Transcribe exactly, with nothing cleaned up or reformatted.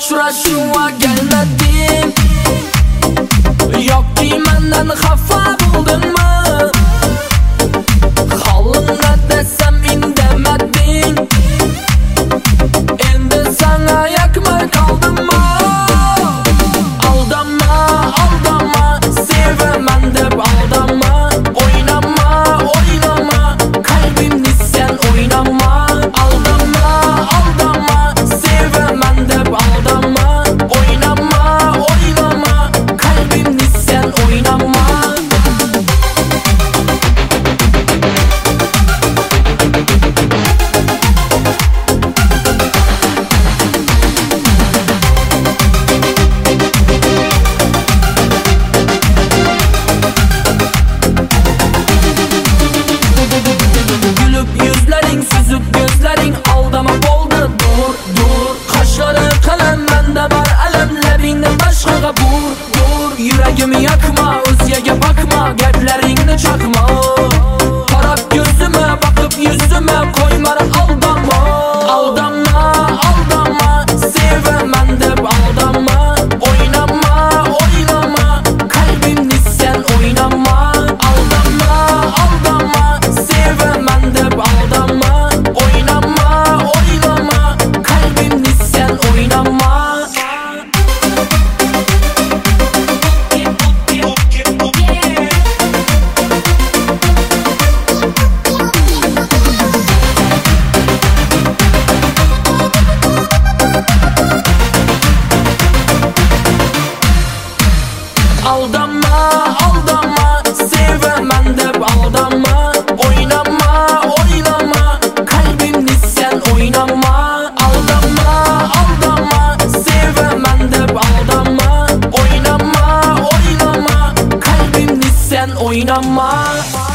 uchrashuvga kelmadim. Yoki mendan xafa bo'ldingmi? Holimni desam indamading. Endi sana yakmay qoldimmi? Aldama, aldama, sevaman deb aldama. O'ynama, o'ynama, qalbimni sen o'ynama. Aldama, aldama, sevaman deb aldama. O'ynama, o'ynama, qalbimni sen o'ynama. Süzüp gözlerin aldama bo'ldi. Dur, dur, qoshlari qalin, menda bor alamlaringni boshqaga bur, dur. Yuragimni yakma, o'zgaga bakma, gaplaringni chaqma. Qarab ko'zimga, boqib yuzimga, qo'yma aldama. Aldama, aldama, sevaman deb aldama. O'ynama, o'ynama, qalbimni sen o'ynama. Aldama, aldama, sevaman deb aldama. Oynama, oynama, kalbimni sen oynama. Aldama, aldama, sevaman deb aldama. Oynama, oynama, kalbimni sen oynama. Aldama, aldama, sevaman deb aldama. Oynama, oynama, kalbimni sen oynama.